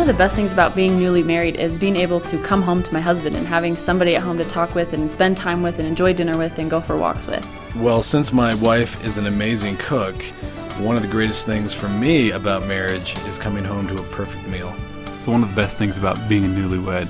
of the best things about being newly married is being able to come home to my husband and having somebody at home to talk with and spend time with and enjoy dinner with and go for walks with. Well, since my wife is an amazing cook, one of the greatest things for me about marriage is coming home to a perfect meal. So one of the best things about being a newlywed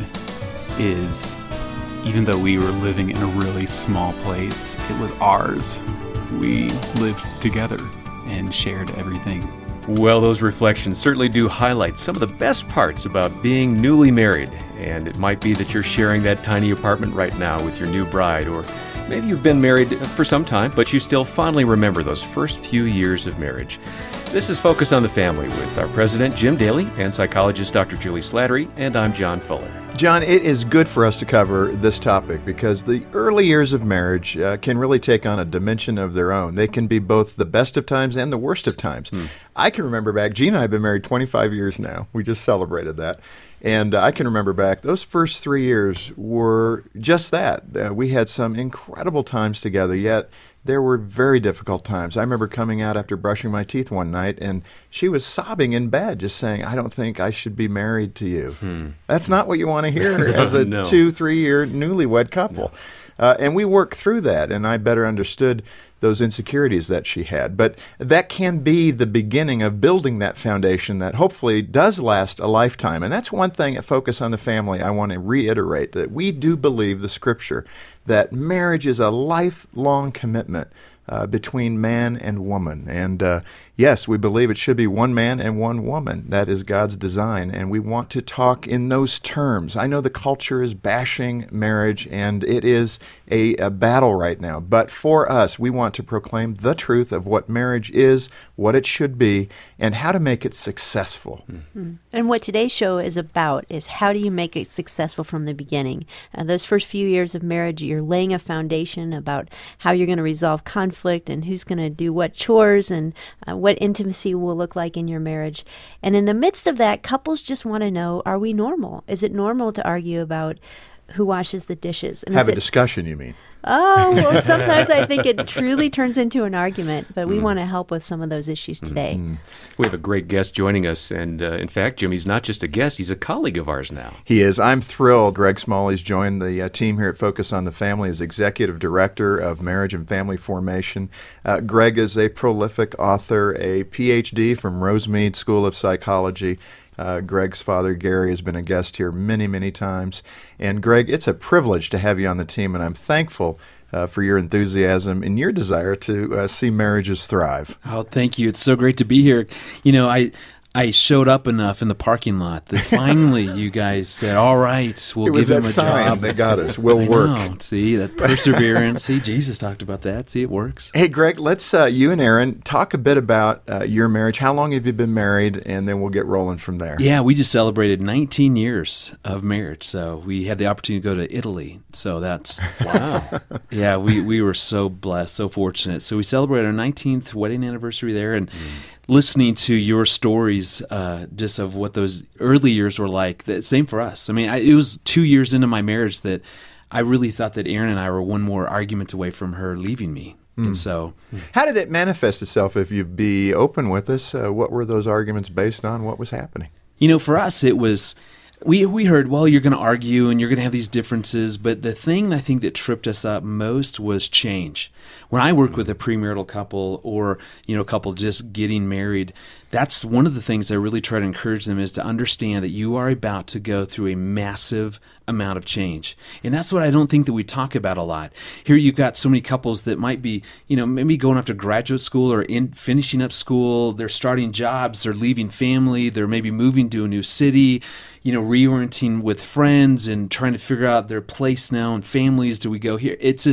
is even though we were living in a really small place, it was ours. We lived together and shared everything. Well, those reflections certainly do highlight some of the best parts about being newly married. And it might be that you're sharing that tiny apartment right now with your new bride, or maybe you've been married for some time, but you still fondly remember those first few years of marriage. This is Focus on the Family with our president, Jim Daly, and psychologist Dr. Julie Slattery, and I'm John Fuller. John, it is good for us to cover this topic because the early years of marriage can really take on a dimension of their own. They can be both the best of times and the worst of times. I can remember back, Gene and I have been married 25 years now. We just celebrated that. And I can remember back, those first 3 years were just that. We had some incredible times together, yet there were very difficult times. I remember coming out after brushing my teeth one night, and she was sobbing in bed, just saying, I don't think I should be married to you. That's not what you want to hear as a 2-3 year newlywed couple. And we worked through that, and I better understood those insecurities that she had. But that can be the beginning of building that foundation that hopefully does last a lifetime. And that's one thing at Focus on the Family I want to reiterate, that we do believe the Scripture that marriage is a lifelong commitment between man and woman. And yes, we believe it should be one man and one woman. That is God's design, and we want to talk in those terms. I know the culture is bashing marriage, and it is a battle right now. But for us, we want to proclaim the truth of what marriage is, what it should be, and how to make it successful. And what today's show is about is how do you make it successful from the beginning. Those first few years of marriage, you're laying a foundation about how you're going to resolve conflict and who's going to do what chores and what intimacy will look like in your marriage. And in the midst of that, couples just want to know, are we normal? Is it normal to argue about who washes the dishes? And have a discussion, you mean? Oh, well, sometimes I think it truly turns into an argument, but we want to help with some of those issues today. We have a great guest joining us, and in fact, Jim, he's not just a guest, he's a colleague of ours now. He is. I'm thrilled. Greg Smalley's joined the team here at Focus on the Family as Executive Director of Marriage and Family Formation. Greg is a prolific author, a Ph.D. from Rosemead School of Psychology. Greg's father, Gary, has been a guest here many, many times. And Greg, it's a privilege to have you on the team, and I'm thankful for your enthusiasm and your desire to see marriages thrive. Oh, thank you. It's so great to be here. You know, I showed up enough in the parking lot that finally you guys said, all right, we'll give him a job. They got us. We'll work. Know. See, that perseverance. See, Jesus talked about that. See, it works. Hey, Greg, let's, you and Aaron, talk a bit about your marriage. How long have you been married? And then we'll get rolling from there. Yeah, we just celebrated 19 years of marriage. So we had the opportunity to go to Italy. So that's, wow. Yeah, we were so blessed, so fortunate. So we celebrated our 19th wedding anniversary there, and listening to your stories just of what those early years were like, same for us. I mean, it was 2 years into my marriage that I really thought that Erin and I were one more argument away from her leaving me. And so, how did it manifest itself? If you'd be open with us, what were those arguments based on? What was happening? You know, for us, it was, we heard, well, you're going to argue and you're going to have these differences, but the thing I think that tripped us up most was change. When I work with a premarital couple or, a couple just getting married, that's one of the things I really try to encourage them is to understand that you are about to go through a massive amount of change. And that's what I don't think that we talk about a lot. Here you've got so many couples that might be, maybe going off to graduate school or finishing up school, they're starting jobs, they're leaving family, they're maybe moving to a new city, reorienting with friends and trying to figure out their place now and families. Do we go here? It's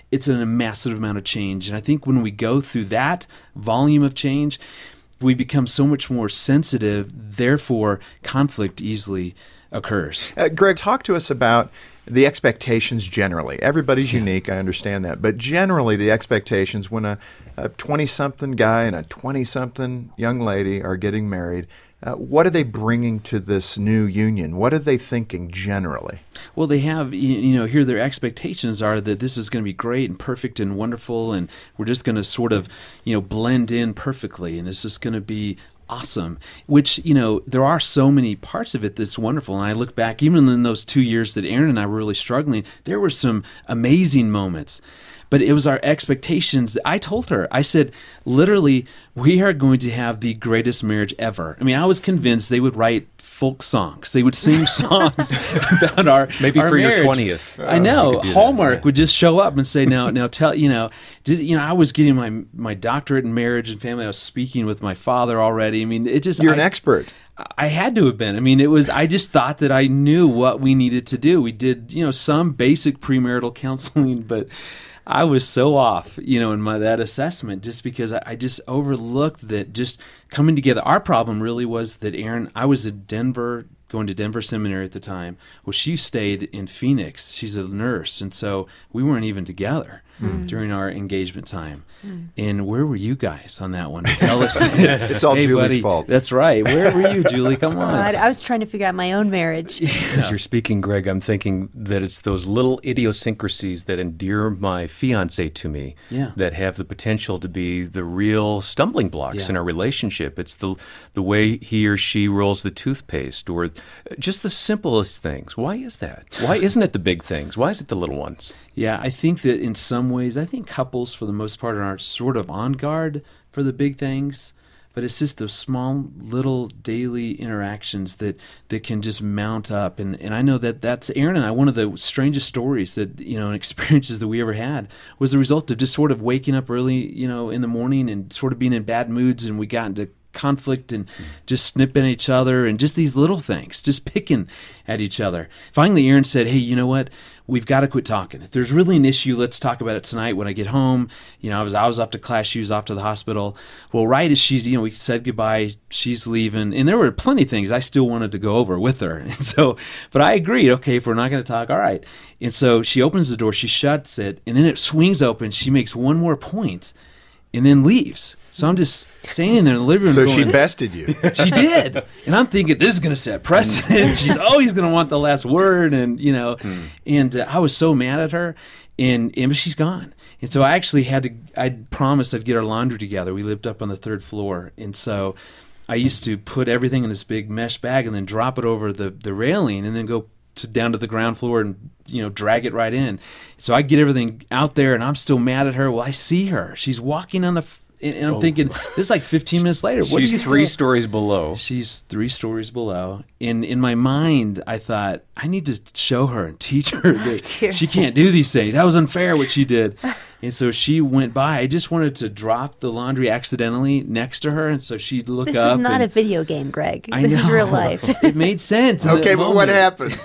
a massive amount of change. And I think when we go through that volume of change, we become so much more sensitive, therefore conflict easily occurs. Greg, talk to us about the expectations generally. Everybody's unique, I understand that. But generally the expectations when a 20-something guy and a 20-something young lady are getting married, what are they bringing to this new union? What are they thinking generally? Well, they have, here their expectations are that this is going to be great and perfect and wonderful, and we're just going to sort of, blend in perfectly, and it's just going to be awesome, which, there are so many parts of it that's wonderful. And I look back, even in those 2 years that Aaron and I were really struggling, there were some amazing moments. But it was our expectations. I told her, I said, literally, we are going to have the greatest marriage ever. I mean, I was convinced they would write folk songs. They would sing songs about our Maybe our for marriage. your 20th. I know. You could do Hallmark that, yeah. would just show up and say, now tell, I was getting my doctorate in marriage and family. I was speaking with my father already. I mean, it just... You're an expert. I had to have been. I mean, I just thought that I knew what we needed to do. We did, some basic premarital counseling, but I was so off, in that assessment, just because I just overlooked that just coming together. Our problem really was that I was at Denver, going to Denver Seminary at the time. Well, she stayed in Phoenix. She's a nurse. And so we weren't even together during our engagement time. And where were you guys on that one? Tell us. It's all Hey, Julie's buddy, fault. That's right. Where were you, Julie? Come on. I was trying to figure out my own marriage. As you're speaking, Greg, I'm thinking that it's those little idiosyncrasies that endear my fiance to me Yeah. that have the potential to be the real stumbling blocks Yeah. in our relationship. It's the way he or she rolls the toothpaste, or just the simplest things. Why is that? Why isn't it the big things? Why is it the little ones? Yeah, I think that in some ways, couples for the most part are sort of on guard for the big things, but it's just those small little daily interactions that can just mount up. And I know that's Aaron and I, one of the strangest stories that, and experiences that we ever had was the result of just sort of waking up early, in the morning and sort of being in bad moods, and we got into conflict and just snipping at each other and just these little things, just picking at each other. Finally, Aaron said, hey, you know what? We've got to quit talking. If there's really an issue, let's talk about it tonight when I get home. I was off to class. She was off to the hospital. Well, right as she's, we said goodbye, she's leaving. And there were plenty of things I still wanted to go over with her. And so, but I agreed, okay, if we're not going to talk, all right. And so she opens the door, she shuts it, and then it swings open. She makes one more point and then leaves. So I'm just standing there in the living room So going, she bested you. she did. And I'm thinking, this is going to set precedent. She's always going to want the last word. And, and I was so mad at her. And she's gone. And so I actually I promised I'd get our laundry together. We lived up on the 3rd floor. And so I used to put everything in this big mesh bag and then drop it over the railing and then go down to the ground floor and, drag it right in. So I get everything out there and I'm still mad at her. Well, I see her. She's walking on and I'm thinking, this is like 15 minutes later. What She's are you 3 stories below. She's 3 stories below. And in my mind, I thought, I need to show her and teach her that she can't do these things. That was unfair what she did. And so she went by. I just wanted to drop the laundry accidentally next to her. And so she'd look This up. is not a video game, Greg. I This is know. real life. It made sense. in Okay, that but what moment. happened?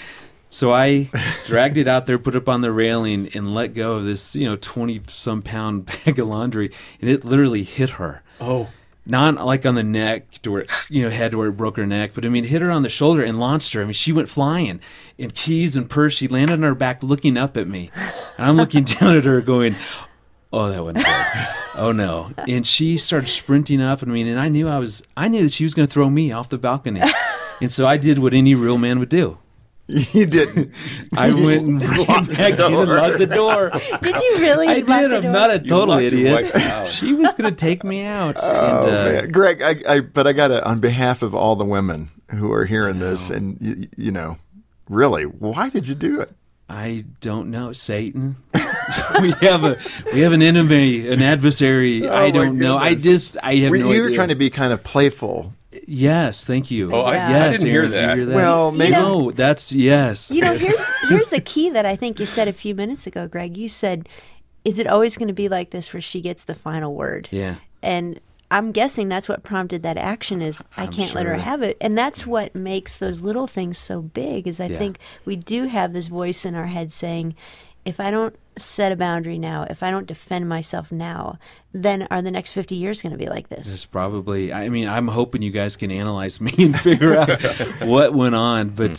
So I dragged it out there, put it up on the railing, and let go of this, 20-some pound bag of laundry, and it literally hit her. Oh. Not like on the neck to where, head to where it broke her neck, but it hit her on the shoulder and launched her. She went flying. And keys and purse, she landed on her back looking up at me. And I'm looking down at her going, oh, that wasn't good. Oh, no. And she started sprinting up. And I knew that she was going to throw me off the balcony. And so I did what any real man would do. You didn't. I went and ran back in and locked the door. Did you really? I lock did. the I'm door? not a total locked your idiot. wife out. She was going to take me out. Oh, and, man. Greg, but I got to, on behalf of all the women who are hearing this, and really, why did you do it? I don't know, Satan. we have an enemy, an adversary. I don't know. I have no idea. You were trying to be kind of playful. Yes, thank you. Oh, Yeah. yes, I didn't hear Aaron, did you that. hear that. Well, maybe. No, that's yes. Here's a key that I think you said a few minutes ago, Greg. You said, "Is it always going to be like this, where she gets the final word?" Yeah. And I'm guessing that's what prompted that action. Is I can't let her sure. have it, and that's what makes those little things so big. Is I think we do have this voice in our head saying, if I don't set a boundary now, if I don't defend myself now, then are the next 50 years going to be like this? It's probably. I'm hoping you guys can analyze me and figure out what went on. But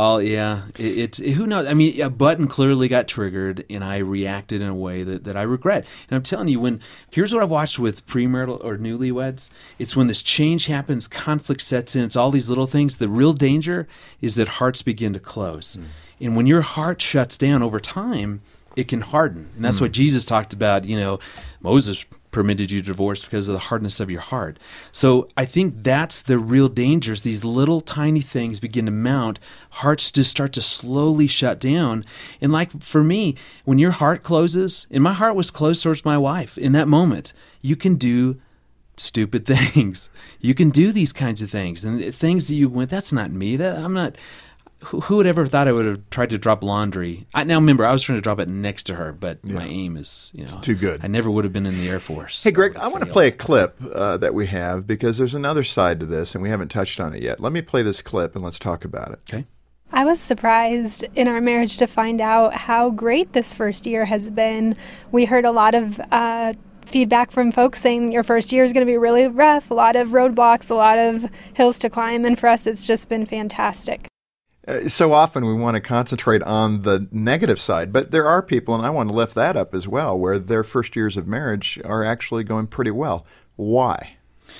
it's who knows. A button clearly got triggered, and I reacted in a way that I regret. And I'm telling you, here's what I've watched with premarital or newlyweds. It's when this change happens, conflict sets in. It's all these little things. The real danger is that hearts begin to close, and when your heart shuts down over time, it can harden. And that's what Jesus talked about. Moses permitted you to divorce because of the hardness of your heart. So I think that's the real dangers. These little tiny things begin to mount. Hearts just start to slowly shut down. And like for me, when your heart closes, and my heart was closed towards my wife in that moment, you can do stupid things. You can do these kinds of things. And things that you went, that's not me. I'm not... Who would ever thought I would have tried to drop laundry? Now remember, I was trying to drop it next to her, but my aim is, it's too good. I never would have been in the Air Force. Hey, Greg, I want to play a clip that we have because there's another side to this, and we haven't touched on it yet. Let me play this clip, and let's talk about it. Okay. I was surprised in our marriage to find out how great this first year has been. We heard a lot of feedback from folks saying your first year is going to be really rough, a lot of roadblocks, a lot of hills to climb, and for us it's just been fantastic. So often we want to concentrate on the negative side, but there are people, and I want to lift that up as well, where their first years of marriage are actually going pretty well. Why?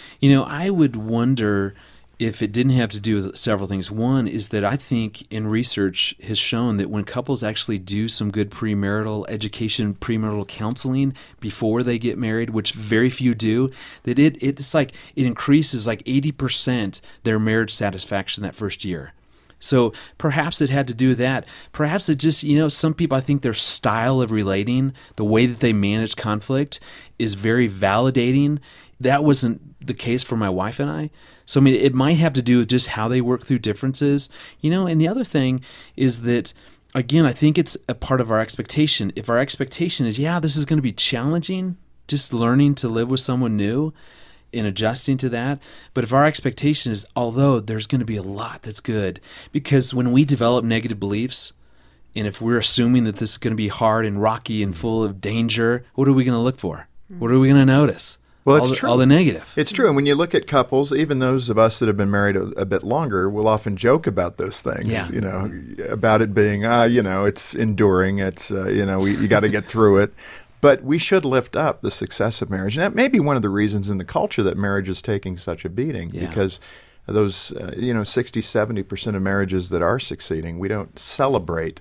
I would wonder if it didn't have to do with several things. One is that I think in research has shown that when couples actually do some good premarital education, premarital counseling before they get married, which very few do, that it's like it increases like 80% their marriage satisfaction that first year. So perhaps it had to do with that. Perhaps it just, some people, I think their style of relating, the way that they manage conflict is very validating. That wasn't the case for my wife and I. So, it might have to do with just how they work through differences. And the other thing is that, again, I think it's a part of our expectation. If our expectation is, this is going to be challenging, just learning to live with someone new, in adjusting to that. But if our expectation is, although there's going to be a lot that's good, because when we develop negative beliefs, and if we're assuming that this is going to be hard and rocky and full of danger, what are we going to look for? What are we going to notice? Well, it's true. All the negative. It's true. And when you look at couples, even those of us that have been married a bit longer, will often joke about those things, about it being, it's enduring. It's, you got to get through it. But we should lift up the success of marriage. And that may be one of the reasons in the culture that marriage is taking such a beating, because those, 60, 70% of marriages that are succeeding, we don't celebrate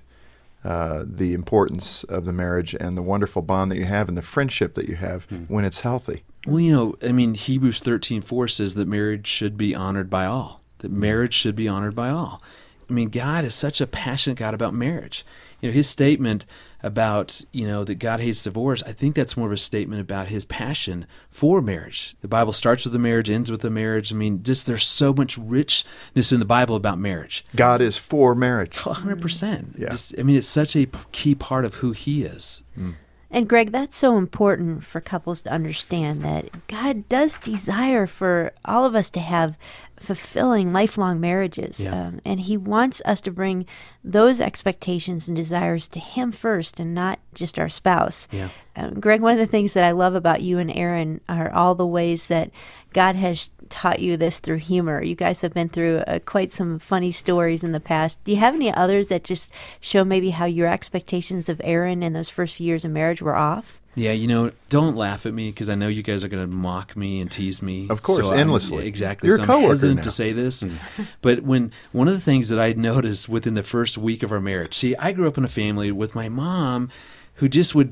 the importance of the marriage and the wonderful bond that you have and the friendship that you have when it's healthy. Well, Hebrews 13:4 says that marriage should be honored by all, that marriage should be honored by all. God is such a passionate God about marriage. His statement about, that God hates divorce, I think that's more of a statement about his passion for marriage. The Bible starts with the marriage, ends with the marriage. There's so much richness in the Bible about marriage. God is for marriage. 100%. Yeah. It's such a key part of who he is. And Greg, that's so important for couples to understand that God does desire for all of us to have fulfilling, lifelong marriages. Yeah. And he wants us to bring those expectations and desires to him first and not just our spouse. Yeah. Greg, one of the things that I love about you and Aaron are all the ways that God has taught you this through humor. You guys have been through quite some funny stories in the past. Do you have any others that just show maybe how your expectations of Aaron in those first few years of marriage were off? Yeah, don't laugh at me because I know you guys are going to mock me and tease me. Of course, endlessly. Exactly. You're so a coworker I'm hesitant now to say this. But one of the things that I noticed within the first week of our marriage, I grew up in a family with my mom who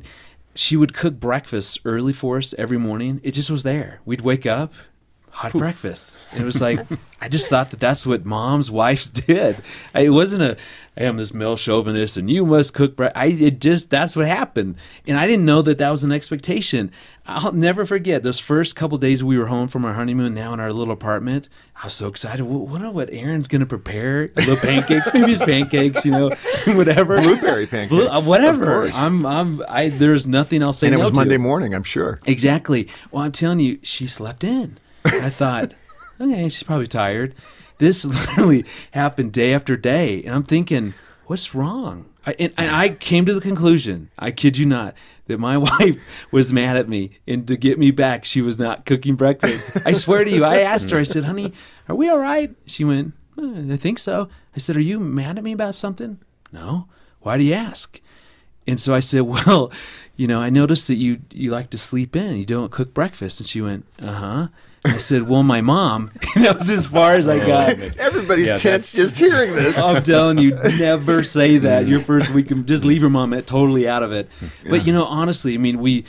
she would cook breakfast early for us every morning. It just was there. We'd wake up, hot breakfast. And it was like, I just thought that that's what moms, wives did. It wasn't I am this male chauvinist and you must cook breakfast. That's what happened. And I didn't know that was an expectation. I'll never forget those first couple days we were home from our honeymoon, now in our little apartment. I was so excited. Wonder what Aaron's going to prepare. Little pancakes, maybe it's pancakes, whatever. Blueberry pancakes. Whatever. Of course. There's nothing I'll say no to. And it was Monday morning, I'm sure. Exactly. Well, I'm telling you, she slept in. I thought, okay, she's probably tired. This literally happened day after day. And I'm thinking, what's wrong? I came to the conclusion, I kid you not, that my wife was mad at me. And to get me back, she was not cooking breakfast. I swear to you, I asked her, I said, honey, are we all right? She went, I think so. I said, are you mad at me about something? No. Why do you ask? And so I said, well, I noticed that you like to sleep in. You don't cook breakfast. And she went, uh-huh. I said, well, my mom. That was as far as I got. Everybody's tense just hearing this. I'm telling you, never say that. Your first week, just leave your mom totally out of it. But, honestly, I mean,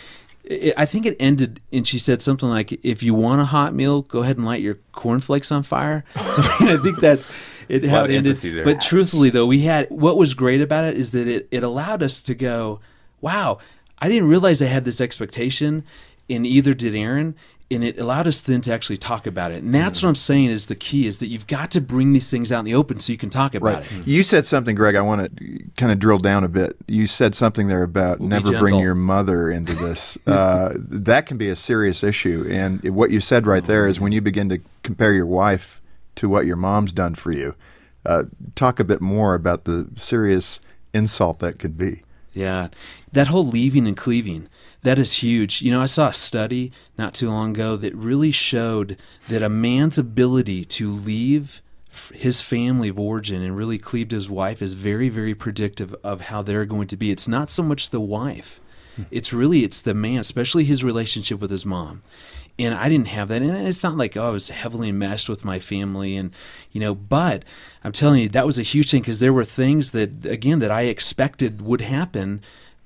I think it ended, and she said something like, if you want a hot meal, go ahead and light your cornflakes on fire. So I think that's how it ended. There. But truthfully, though, what was great about it is that it allowed us to go, wow, I didn't realize I had this expectation, and either did Aaron. And it allowed us then to actually talk about it. And that's what I'm saying is the key, is that you've got to bring these things out in the open so you can talk about it. You said something, Greg, I want to kind of drill down a bit. You said something there about never bring your mother into this. That can be a serious issue. And what you said right there is when you begin to compare your wife to what your mom's done for you, talk a bit more about the serious insult that could be. Yeah. That whole leaving and cleaving, that is huge. I saw a study not too long ago that really showed that a man's ability to leave his family of origin and really cleave to his wife is very, very predictive of how they're going to be. It's not so much the wife. It's the man, especially his relationship with his mom. And I didn't have that. And it's not like, I was heavily enmeshed with my family. And, but I'm telling you, that was a huge thing because there were things that, again, that I expected would happen.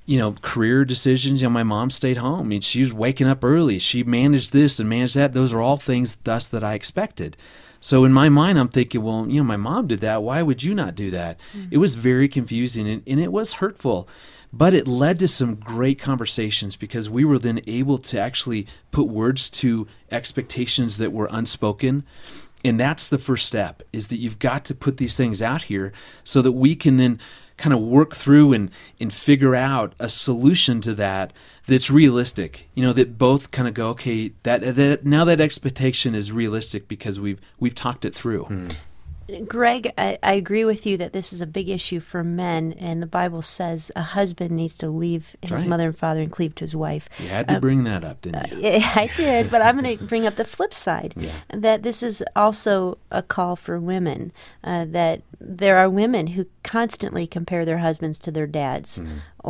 Career decisions. My mom stayed home. I mean, she was waking up early. She managed this and managed that. Those are all things thus that I expected. So in my mind, I'm thinking, well, my mom did that. Why would you not do that? Mm-hmm. It was very confusing and it was hurtful. But it led to some great conversations because we were then able to actually put words to expectations that were unspoken. And that's the first step, is that you've got to put these things out here so that we can then kind of work through and figure out a solution to that's realistic. That both kind of go, okay, that now that expectation is realistic because we've talked it through. Greg, I agree with you that this is a big issue for men, and the Bible says a husband needs to leave his mother and father and cleave to his wife. You had to bring that up, didn't you? I did, but I'm going to bring up the flip side, that this is also a call for women, that there are women who constantly compare their husbands to their dads,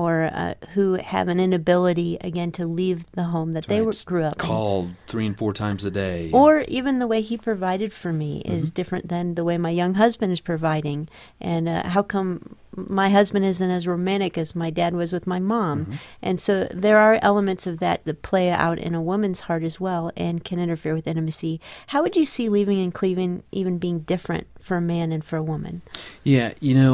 or who have an inability, again, to leave the home that they grew up in. Called 3 and 4 times a day. Or even the way he provided for me is different than the way my young husband is providing. And how come my husband isn't as romantic as my dad was with my mom? And so there are elements of that play out in a woman's heart as well and can interfere with intimacy. How would you see leaving and cleaving even being different for a man and for a woman? Yeah,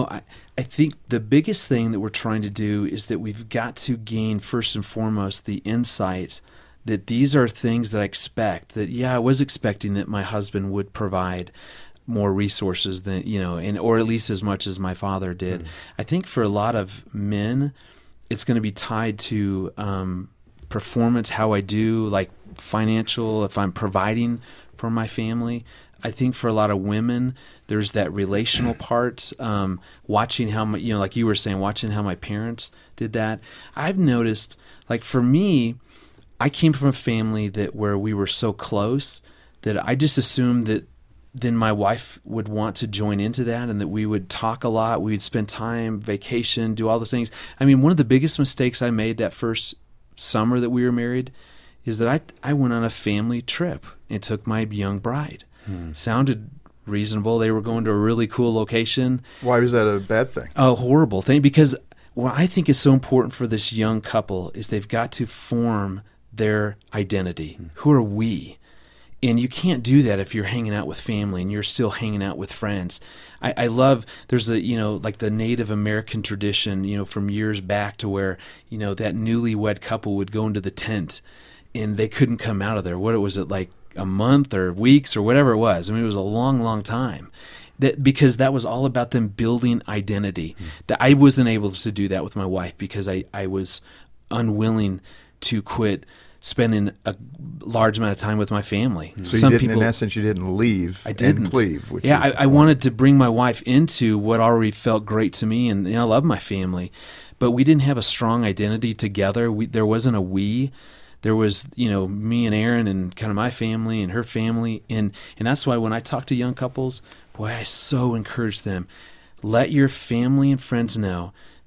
I think the biggest thing that we're trying to do is that we've got to gain, first and foremost, the insight that these are things that I expect, that, I was expecting that my husband would provide more resources than, or at least as much as my father did. I think for a lot of men, it's going to be tied to performance, how I do, like financial, if I'm providing for my family. I think for a lot of women, there's that relational part, watching how my, like you were saying, watching how my parents did that. I've noticed, like for me, I came from a family where we were so close that I just assumed that then my wife would want to join into that and that we would talk a lot. We'd spend time, vacation, do all those things. I mean, one of the biggest mistakes I made that first summer that we were married is that I went on a family trip and took my young bride. Sounded reasonable. They were going to a really cool location. Why was that a bad thing? A horrible thing, because what I think is so important for this young couple is they've got to form their identity. Who are we? And you can't do that if you're hanging out with family and you're still hanging out with friends. I love, there's like the Native American tradition, from years back to where, that newlywed couple would go into the tent and they couldn't come out of there. What was it, like a month or weeks or whatever it was? I mean, it was a long, long time. Because that was all about them building identity. That I wasn't able to do that with my wife because I was unwilling to quit spending a large amount of time with my family. So in essence, you didn't leave. I didn't. And cleave. I wanted to bring my wife into what already felt great to me, and I love my family, but we didn't have a strong identity together. There wasn't a we. There was, me and Aaron and kind of my family and her family, and that's why when I talk to young couples, boy, I so encourage them, let your family and friends know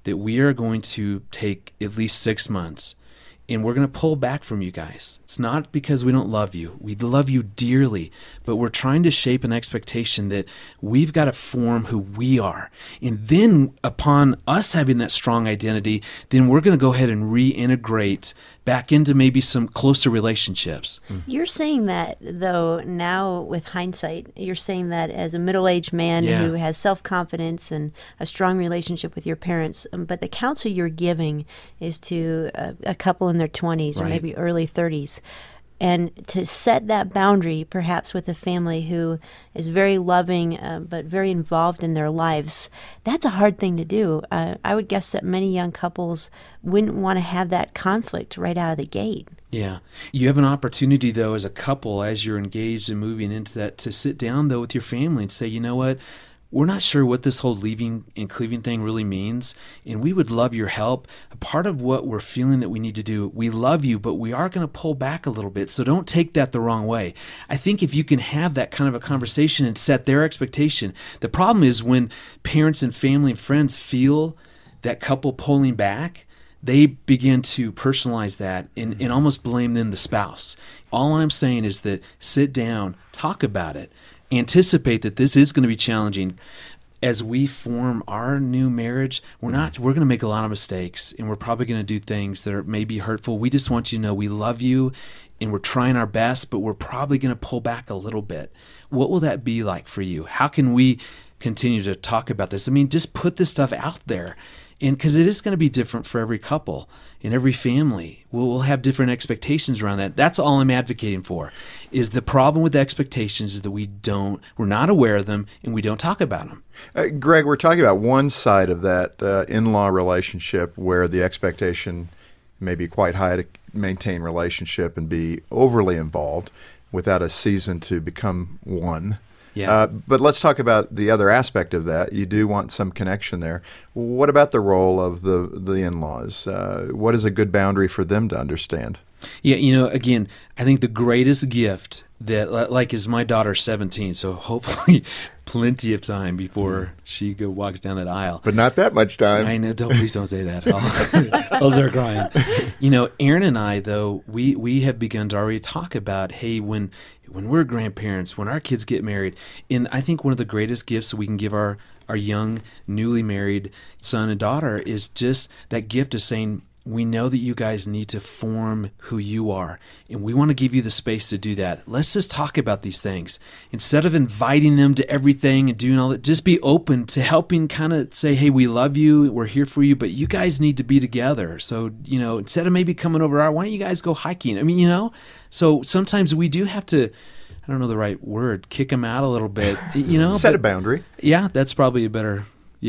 that we are going to take at least 6 months, and we're going to pull back from you guys. It's not because we don't love you. We love you dearly, but we're trying to shape an expectation that we've got to form who we are. And then upon us having that strong identity, then we're going to go ahead and reintegrate back into maybe some closer relationships. You're saying that, though, now with hindsight, you're saying that as a middle-aged man who has self-confidence and a strong relationship with your parents, but the counsel you're giving is to a couple in their 20s or maybe early 30s. And to set that boundary, perhaps with a family who is very loving but very involved in their lives, that's a hard thing to do. I would guess that many young couples wouldn't want to have that conflict right out of the gate. Yeah. You have an opportunity, though, as a couple, as you're engaged and moving into that, to sit down, though, with your family and say, you know what? We're not sure what this whole leaving and cleaving thing really means, and we would love your help. A part of what we're feeling that we need to do, we love you, but we are going to pull back a little bit, so don't take that the wrong way. I think if you can have that kind of a conversation and set their expectation, the problem is when parents and family and friends feel that couple pulling back, they begin to personalize that and almost blame then the spouse. All I'm saying is that sit down, talk about it. Anticipate that this is going to be challenging. As we form our new marriage, we're going to make a lot of mistakes, and we're probably going to do things that are maybe hurtful. We just want you to know we love you, and we're trying our best, but we're probably going to pull back a little bit. What will that be like for you? How can we continue to talk about this? I mean, just put this stuff out there. And because it is going to be different for every couple and every family. We'll have different expectations around that. That's all I'm advocating for. Is the problem with the expectations is that we're not aware of them and we don't talk about them. Greg, we're talking about one side of that in-law relationship where the expectation may be quite high to maintain relationship and be overly involved without a season to become one. Yeah. But let's talk about the other aspect of that. You do want some connection there. What about the role of the in-laws? What is a good boundary for them to understand? Yeah, again, I think the greatest gift that, like, is my daughter's 17, so hopefully plenty of time before she walks down that aisle. But not that much time. I know. Please don't say that. I'll start crying. Aaron and I, though, we have begun to already talk about, hey, when we're grandparents, when our kids get married, and I think one of the greatest gifts we can give our young, newly married son and daughter is just that gift of saying, we know that you guys need to form who you are, and we want to give you the space to do that. Let's just talk about these things. Instead of inviting them to everything and doing all that, just be open to helping kind of say, hey, we love you, we're here for you, but you guys need to be together. So, instead of maybe coming over, why don't you guys go hiking? I mean, so sometimes we do have to, I don't know the right word, kick them out a little bit, Set a boundary. Yeah, that's probably a better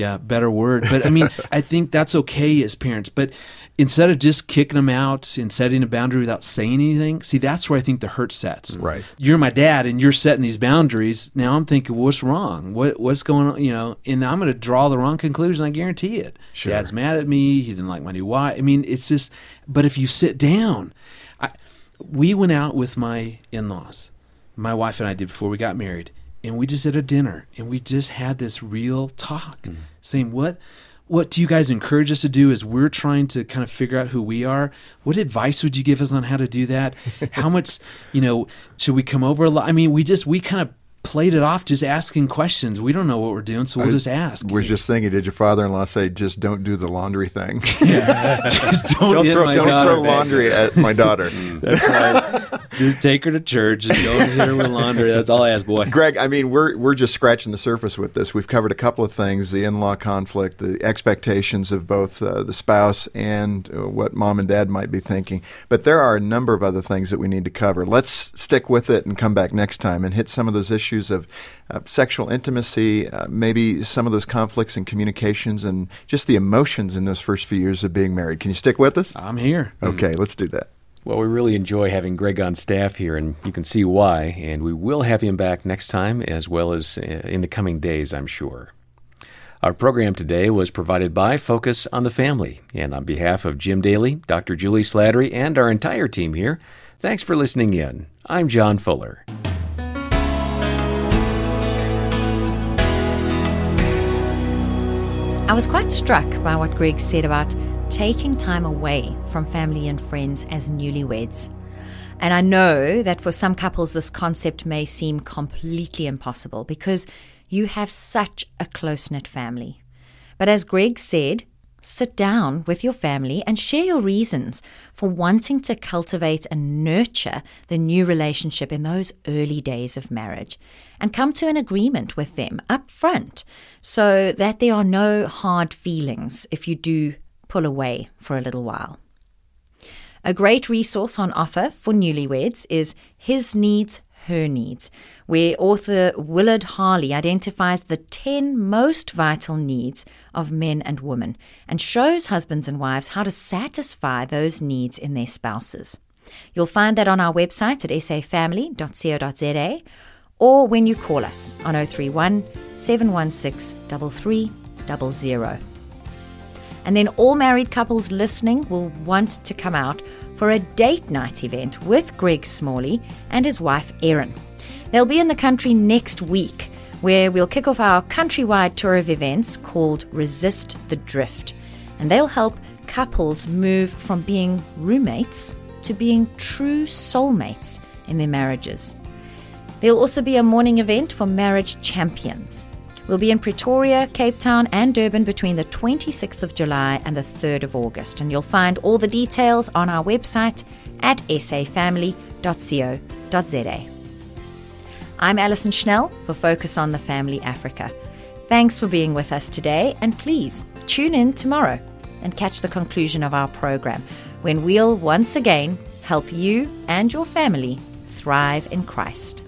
word. But I mean, I think that's okay as parents. But instead of just kicking them out and setting a boundary without saying anything, see, that's where I think the hurt sets. Right. You're my dad and you're setting these boundaries. Now I'm thinking, what's wrong? What's going on? And I'm going to draw the wrong conclusion. I guarantee it. Sure. Dad's mad at me. He didn't like my new wife. I mean, it's just, but if you sit down, we went out with my in-laws, my wife and I did before we got married. And we just had a dinner, and we just had this real talk, saying, what do you guys encourage us to do as we're trying to kind of figure out who we are? What advice would you give us on how to do that? How much, should we come over a lot? I mean, we kind of played it off just asking questions. We don't know what we're doing, so we'll just ask. We're just thinking, did your father-in-law say, just don't do the laundry thing? Yeah. Just don't throw laundry at my daughter. That's right. Just take her to church and go hit her with laundry. That's all I ask, boy. Greg, I mean, we're just scratching the surface with this. We've covered a couple of things, the in-law conflict, the expectations of both the spouse and what mom and dad might be thinking. But there are a number of other things that we need to cover. Let's stick with it and come back next time and hit some of those issues of sexual intimacy, maybe some of those conflicts in communications, and just the emotions in those first few years of being married. Can you stick with us? I'm here. Okay, let's do that. Well, we really enjoy having Greg on staff here, and you can see why, and we will have him back next time as well as in the coming days, I'm sure. Our program today was provided by Focus on the Family, and on behalf of Jim Daly, Dr. Julie Slattery, and our entire team here, thanks for listening in. I'm John Fuller. I was quite struck by what Greg said about taking time away from family and friends as newlyweds. And I know that for some couples this concept may seem completely impossible because you have such a close-knit family. But as Greg said, sit down with your family and share your reasons for wanting to cultivate and nurture the new relationship in those early days of marriage, and come to an agreement with them up front so that there are no hard feelings if you do pull away for a little while. A great resource on offer for newlyweds is His Needs, Her Needs, where author Willard Harley identifies the 10 most vital needs of men and women and shows husbands and wives how to satisfy those needs in their spouses. You'll find that on our website at safamily.co.za or when you call us on 031 716 3300. And then all married couples listening will want to come out for a date night event with Greg Smalley and his wife Erin. They'll be in the country next week, where we'll kick off our countrywide tour of events called Resist the Drift. And they'll help couples move from being roommates to being true soulmates in their marriages. There'll also be a morning event for marriage champions. We'll be in Pretoria, Cape Town, and Durban between the 26th of July and the 3rd of August. And you'll find all the details on our website at safamily.co.za. I'm Alison Schnell for Focus on the Family Africa. Thanks for being with us today, and please tune in tomorrow and catch the conclusion of our program when we'll once again help you and your family thrive in Christ.